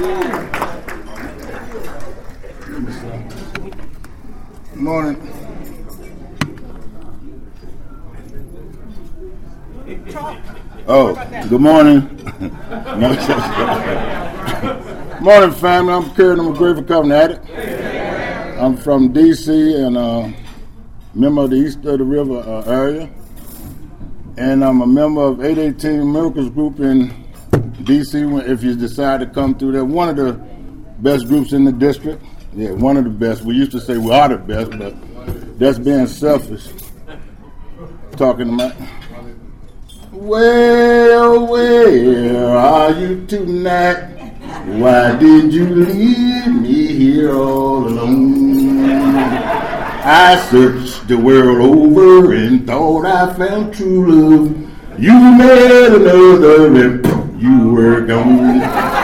Morning. Oh, good morning. Morning, family. I'm Kurt. I'm a grateful covenant addict. I'm from D.C. and a member of the East of the River area. And I'm a member of 818 Miracles Group in D.C. If you decide to come through there. One of the best groups in the district. Yeah, one of the best. We used to say we are the best, but that's being selfish. Talking to my... Well, where are you tonight? Why did you leave me here all alone? I searched the world over and thought I found true love. You met another and you were gone.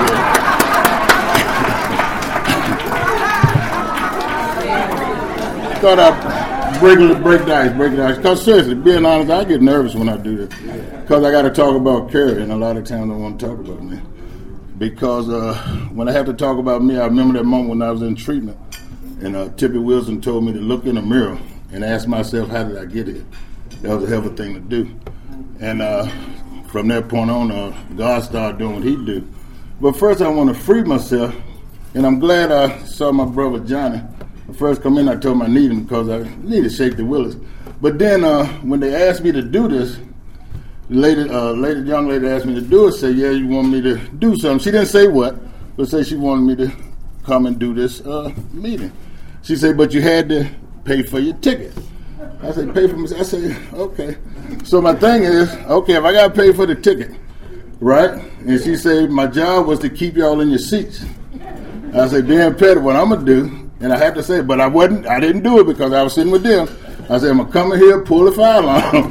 Thought I'd break the ice. Because seriously, being honest, I get nervous when I do this. Because I got to talk about Carrie, and a lot of times I don't want to talk about me. Because when I have to talk about me, I remember that moment when I was in treatment, and Tippy Wilson told me to look in the mirror and ask myself, how did I get here? That was a hell of a thing to do. And from that point on, God started doing what he do. But first I want to free myself, and I'm glad I saw my brother Johnny. I first come in, I told him I need him because I need to shake the willies. But then when they asked me to do this, the young lady asked me to do it, said, yeah, you want me to do something. She didn't say what, but said she wanted me to come and do this meeting. She said, but you had to pay for your ticket. I said, pay for me? I said, okay. So my thing is, okay, if I got to pay for the ticket, right? And she said, my job was to keep y'all in your seats. I said, being petty, what I'm going to do, and I have to say, but I didn't do it because I was sitting with them. I said, I'm going to come in here, pull the fire alarm.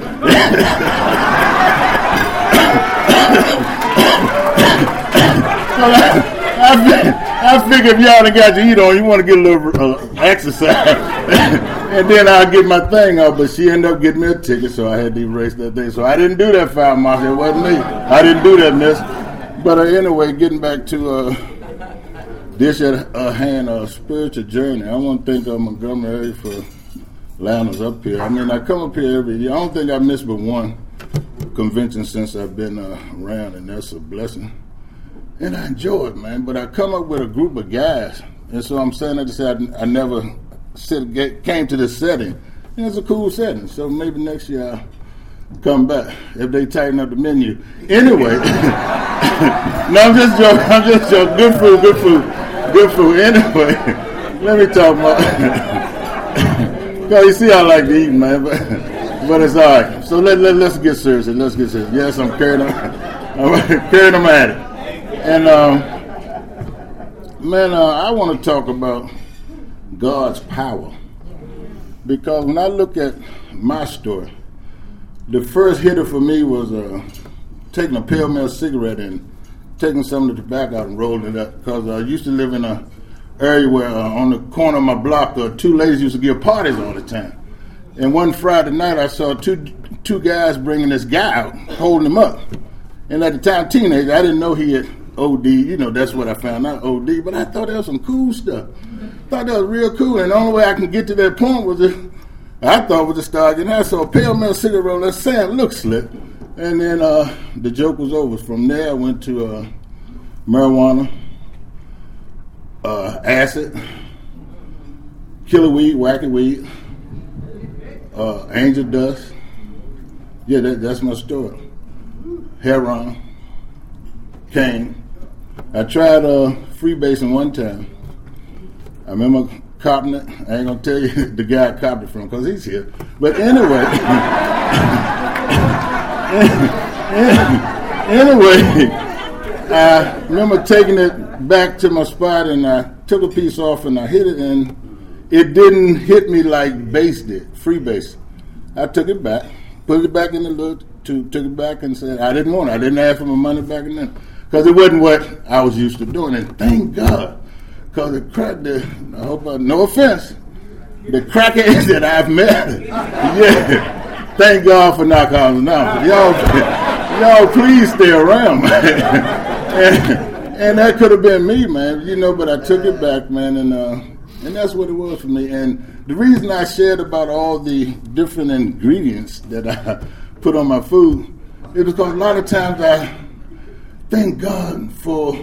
I figure if y'all done got your heat on, you want to get a little exercise. And then I'll get my thing out. But she ended up getting me a ticket, so I had to erase that thing. So I didn't do that fire marshal. It wasn't me. I didn't do that, miss. But anyway, getting back to this at hand, spiritual journey. I want to thank Montgomery for allowing us up here. I mean, I come up here every year. I don't think I missed but one convention since I've been around, and that's a blessing. And I enjoy it, man. But I come up with a group of guys, and so I'm saying that to say I never came to this setting. And it's a cool setting, so maybe next year I'll come back if they tighten up the menu. Anyway, no, I'm just joking. Good food. Anyway, let me talk about. Because you see, I like to eat, man, but it's all right. So let's get serious. Yes, I'm carrying them at it. And, I want to talk about God's power. Because when I look at my story, the first hitter for me was taking a Pale Mill cigarette and taking some of the tobacco out and rolling it up. Because I used to live in an area where on the corner of my block, two ladies used to give parties all the time. And one Friday night, I saw two guys bringing this guy out, holding him up. And at the time, teenager, I didn't know he had OD. You know, that's what I found out, OD. But I thought that was some cool stuff. Thought that was real cool. And the only way I can get to that point was to start getting out. So a Pale Mill cigarette roller, Sam looked slick. And then the joke was over. From there, I went to marijuana, acid, killer weed, wacky weed, angel dust. Yeah, that's my story. Heroin, cane. I tried freebasing one time. I remember copping it. I ain't gonna tell you the guy I copped it from because he's here. But anyway, I remember taking it back to my spot and I took a piece off and I hit it and it didn't hit me like bass did, freebase. I took it back, put it back in the little tube, took it back and said I didn't want it. I didn't ask for my money back in then because it wasn't what I was used to doing. And thank God, because it cracked no offense, the crackheads that I've met, yeah, thank God for narcotics now. Y'all please stay around, man. And that could have been me, man, but I took it back, man, and that's what it was for me. And the reason I shared about all the different ingredients that I put on my food is because a lot of times I thank God for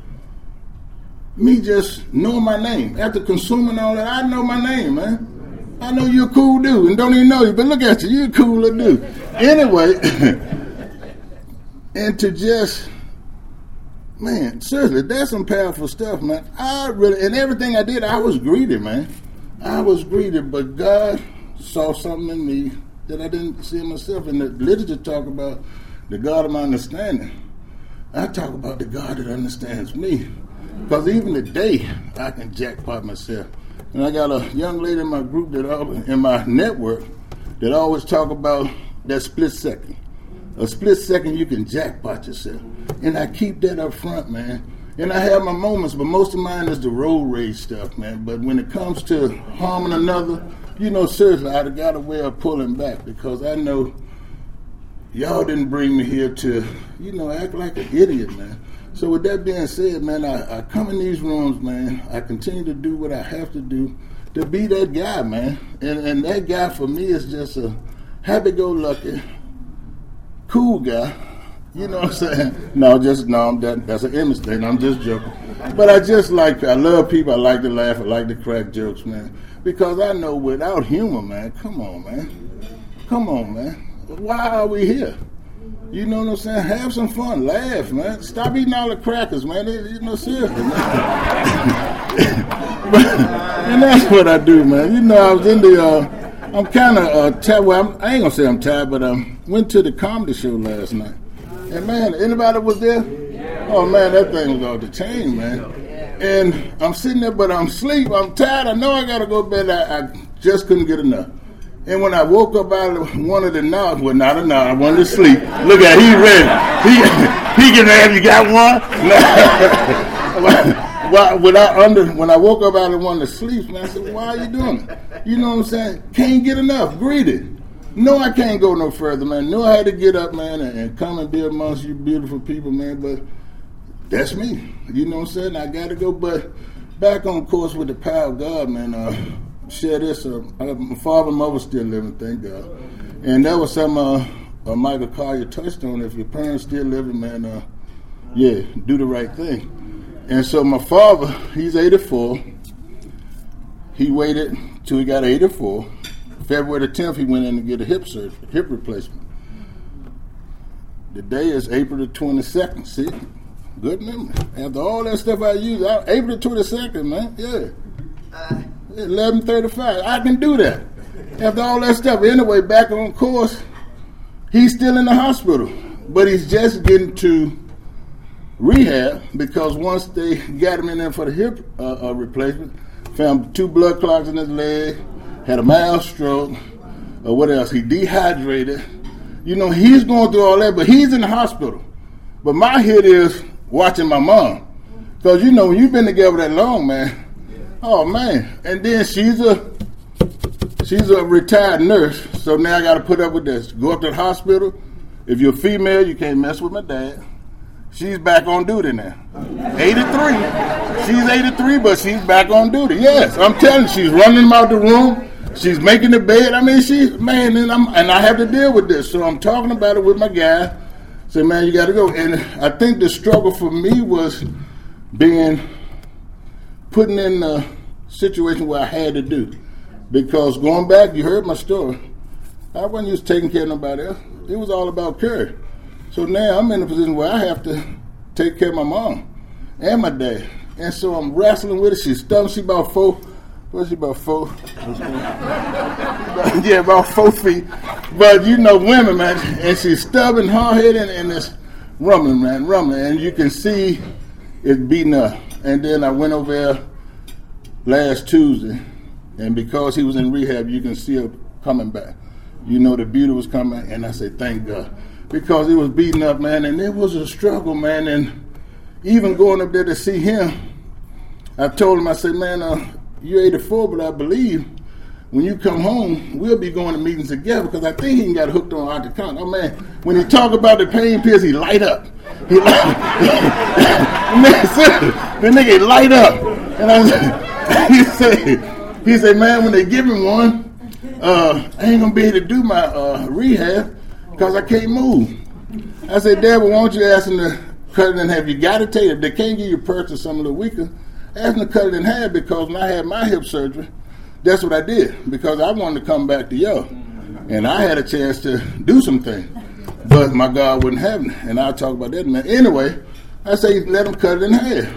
me just knowing my name. After consuming all that, I know my name, man. I know you're a cool dude and don't even know you, but look at you, you're a cool little dude. Anyway, and to just, man, seriously, that's some powerful stuff, man. And everything I did, I was greedy, man. I was greedy, but God saw something in me that I didn't see in myself. And the literature talk about the God of my understanding. I talk about the God that understands me. Because even today, I can jackpot myself. And I got a young lady in my group, in my network, that always talk about that split second. A split second, you can jackpot yourself. And I keep that up front, man. And I have my moments, but most of mine is the road rage stuff, man. But when it comes to harming another, seriously, I got a way of pulling back because I know y'all didn't bring me here to, act like an idiot, man. So with that being said, man, I come in these rooms, man. I continue to do what I have to do to be that guy, man. And that guy for me is just a happy-go-lucky, cool guy. You know what I'm saying? That's an image thing. I'm just joking. But I love people. I like to laugh. I like to crack jokes, man. Because I know without humor, man, come on, man. Why are we here? You know what I'm saying? Have some fun. Laugh, man. Stop eating all the crackers, man. Seriously, man. And that's what I do, man. I was in I'm kind of tired. Well, I ain't going to say I'm tired, but I went to the comedy show last night. And, man, anybody was there? Oh, man, that thing was off the chain, man. And I'm sitting there, but I'm asleep. I'm tired. I know I got to go to bed. I just couldn't get enough. And when I woke up out of one of the knobs, well, not a knob, I wanted to sleep. Look at he ready. He can have, you got one? When I woke up out of one of the sleeps, man, I said, why are you doing it? You know what I'm saying? Can't get enough. Greedy. No, I can't go no further, man. No, I had to get up, man, and come and be amongst you beautiful people, man. But that's me. You know what I'm saying? I got to go. But back on course with the power of God, man, share this. My father and mother still living, thank God. And that was something Michael Collier touched on. If your parents still living, man, do the right thing. And so my father, he's 84. He waited till he got 84. February the 10th, he went in to get a hip replacement. The day is April the 22nd. See? Good memory. After all that stuff I used, April the 22nd, man. Yeah. 11:35. I can do that. After all that stuff. Anyway, back on course, he's still in the hospital. But he's just getting to rehab because once they got him in there for the hip replacement, found 2 blood clots in his leg, had a mild stroke, or what else? He dehydrated. He's going through all that, but he's in the hospital. But my hit is watching my mom. Because, when you've been together that long, man, oh, man. And then she's a retired nurse, so now I got to put up with this. Go up to the hospital. If you're a female, you can't mess with my dad. She's back on duty now. 83. She's 83, but she's back on duty. Yes, I'm telling you, she's running him out the room. She's making the bed. I mean, and I have to deal with this. So I'm talking about it with my guy. Say, man, you got to go. And I think the struggle for me was putting in a situation where I had to do. Because going back, you heard my story. I wasn't used to taking care of nobody else. It was all about Curry. So now I'm in a position where I have to take care of my mom and my dad. And so I'm wrestling with it. She's stubborn. She's about 4. What's she, about 4? Yeah, about 4 feet. But women, man. And she's stubborn, hard-headed, and it's rumbling, man, rumbling. And you can see it beating up. And then I went over there last Tuesday. And because he was in rehab, you can see her coming back. The beauty was coming. And I said, thank God. Because it was beating up, man. And it was a struggle, man. And even going up there to see him, I told him, I said, man, you're 84, but I believe when you come home, we'll be going to meetings together because I think he got hooked on OxyContin. Oh, man, when he talk about the pain pills, he light up. The nigga light up. And I said, he said, man, when they give me one, I ain't gonna be able to do my rehab because I can't move. I said, Dad, well, why don't you ask them to cut it in half? You gotta take it. If they can't give you perks or something a little weaker, ask them to cut it in half, because when I had my hip surgery, that's what I did, because I wanted to come back to y'all. And I had a chance to do some things. But my God wouldn't have it. And I'll talk about that in a minute. Anyway, I say let him cut it in half.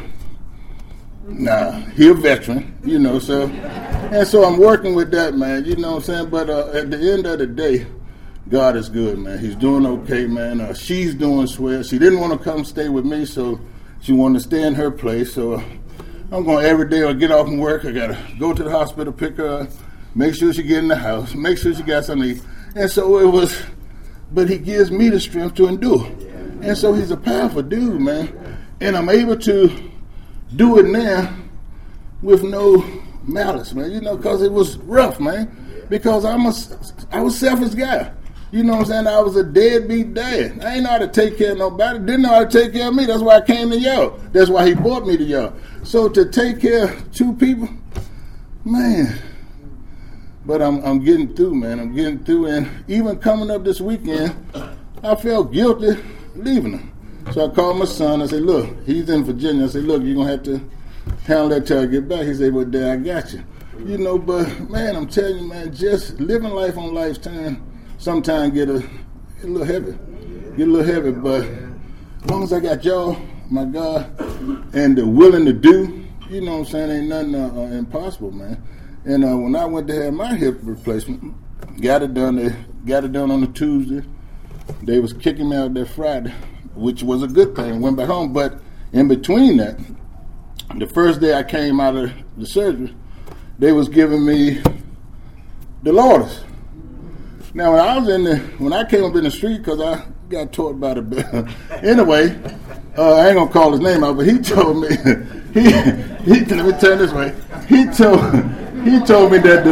Nah, he a veteran, you know, so. And so I'm working with that, man, you know what I'm saying? But at the end of the day, God is good, man. He's doing okay, man. She's doing swell. She didn't want to come stay with me, so she wanted to stay in her place. So I'm going every day. I get off from work. I got to go to the hospital, pick her up, make sure she get in the house, make sure she got something to eat. And so it was, but he gives me the strength to endure. And so he's a powerful dude, man. And I'm able to do it now with no malice, man, you know, because it was rough, man, because I was selfish guy. You know what I'm saying? I was a deadbeat dad. I ain't know how to take care of nobody. Didn't know how to take care of me. That's why I came to y'all. That's why he brought me to y'all. So to take care of two people, man. But I'm getting through, man. I'm getting through. And even coming up this weekend, I felt guilty leaving him. So I called my son. I said, look, he's in Virginia. I said, look, you're going to have to handle that till I get back. He said, well, Dad, I got you. You know, but, man, I'm telling you, man, just living life on life's time sometimes get a little heavy. Get a little heavy, but as long as I got y'all, my God, and the willing to do, you know what I'm saying, ain't nothing impossible, man. And when I went to have my hip replacement, got it done on a Tuesday. They was kicking me out that Friday, which was a good thing. Went back home, but in between that, the first day I came out of the surgery, they was giving me the Lourdes. Now, when I came up in the street, because I got taught by the bell. Anyway, I ain't gonna call his name out, but he told me let me turn this way. He told me that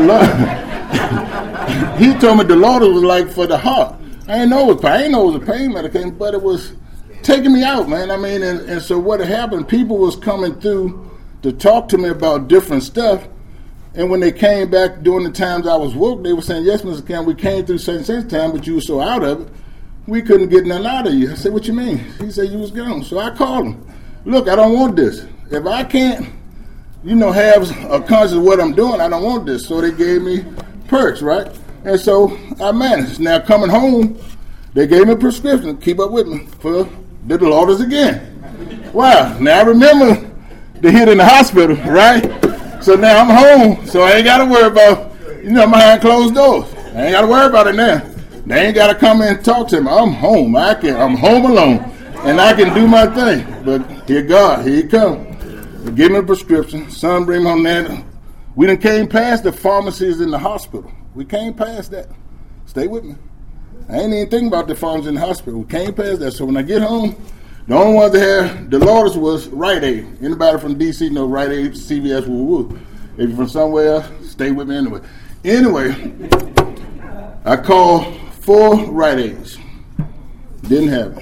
he told me the Lourdes was like for the heart. I didn't know it was a pain medication, but it was taking me out, man. I mean, and so what had happened, people was coming through to talk to me about different stuff. And when they came back during the times I was woke, they were saying, yes, Mr. Campbell, we came through such and such time, but you were so out of it, we couldn't get nothing out of you. I said, what you mean? He said, you was gone. So I called him. Look, I don't want this. If I can't, have a conscience of what I'm doing, I don't want this. So they gave me perks, right? And so I managed. Now coming home, they gave me a prescription, keep up with me, for the Lourdes again. Wow. Now I remember the hit in the hospital, right? So now I'm home, so I ain't got to worry about, behind closed doors. I ain't got to worry about it now. They ain't got to come in and talk to me. I'm home. I'm home alone, and I can do my thing. But here God, here he come. They give me a prescription. Son, bring me home there. We done came past the pharmacies in the hospital. We came past that. Stay with me. I ain't even thinking about the pharmacies in the hospital. We came past that. So when I get home, the only ones that had the Lourdes was Rite Aid. Anybody from D.C. know Rite Aid, CVS, woo-woo. If you're from somewhere else, stay with me anyway. Anyway, I called 4 Rite Aids. Didn't have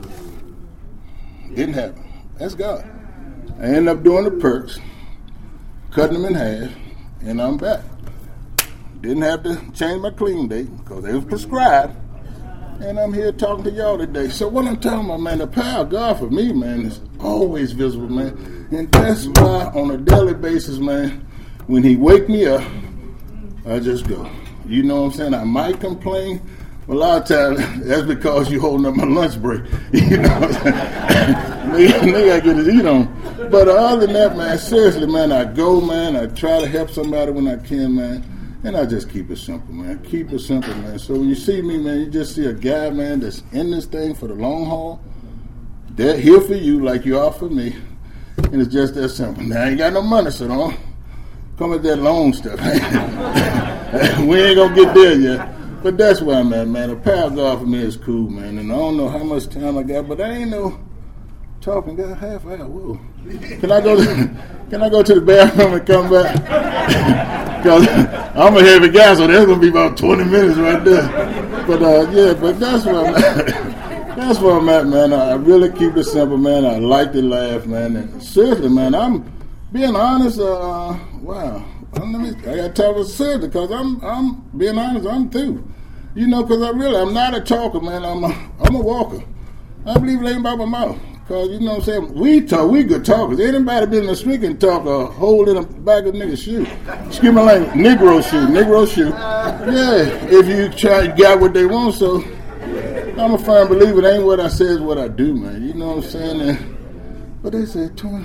it. That's God. I ended up doing the perks, cutting them in half, and I'm back. Didn't have to change my clean date because they was prescribed. And I'm here talking to y'all today. So what I'm talking about, man, the power of God for me, man, is always visible, man. And that's why on a daily basis, man, when he wake me up, I just go. You know what I'm saying? I might complain. A lot of times, that's because you holding up my lunch break. You know what I'm saying? Nigga, I get his eat on. But other than that, man, seriously, man, I go, man. I try to help somebody when I can, man. And I just keep it simple, man. Keep it simple, man. So when you see me, man, you just see a guy, man, that's in this thing for the long haul. They're here for you like you are for me. And it's just that simple. Now, I ain't got no money, so don't come at that loan stuff. We ain't going to get there yet. But that's where I'm at, man. The power of God for me is cool, man. And I don't know how much time I got, but I ain't no talking. Got a half hour. Whoa. Can I go to the bathroom and come back? Because I'm a heavy guy, so that's going to be about 20 minutes right there. But, but that's where I'm at. That's where I'm at, man. I really keep it simple, man. I like to laugh, man. And seriously, man, I'm being honest. Wow, I got to talk with seriously because I'm being honest. I'm through. You know, because I'm not a talker, man. I'm a walker. I believe it ain't about my mouth. Because, you know what I'm saying, we good talkers. Anybody been in the street can talk a hole in the back of a nigga's shoe. Excuse my language, Negro shoe. Yeah, if you got what they want, so I'm a firm believer. It ain't what I say, it's what I do, man. You know what I'm saying? And, but they said, 20.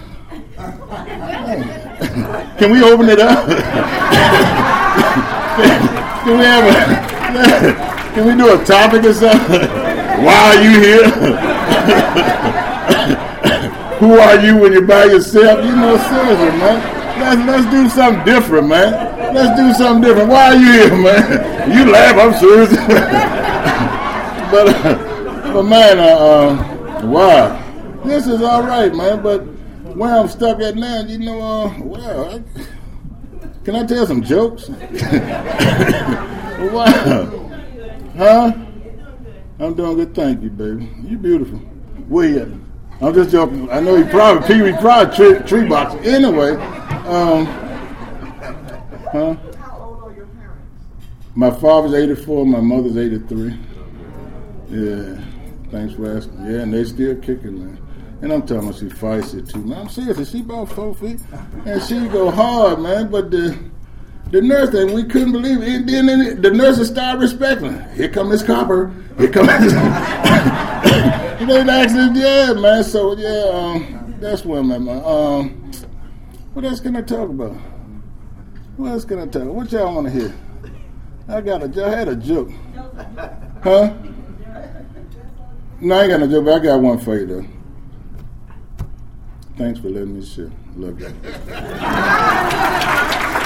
Can we open it up? Can we have can we do a topic or something? Why are you here? Who are you when you're by yourself? You know, seriously, man. Let's do something different, man. Let's do something different. Why are you here, man? You laugh, I'm serious. but man, wow. This is all right, man. But where I'm stuck at now, you know, can I tell some jokes? Wow. Huh? I'm doing good, thank you, baby. You beautiful. Where you at? I'm just joking. I know he probably tree box. Anyway, huh? How old are your parents? My father's 84, my mother's 83. Yeah, thanks for asking. Yeah, and they still kicking, man. And I'm telling her she feisty too, man. I'm serious. She about 4 feet, and she go hard, man. But the nurse thing, we couldn't believe it. And then the nurses started respecting her. Here come Miss Copper. Here come Miss. They actually, yeah, man. So yeah, that's where I'm at, man. What else can I talk about? What else can I talk about? What y'all want to hear? I had a joke. Huh? No, I ain't got no joke, but I got one for you though. Thanks for letting me share. Love you.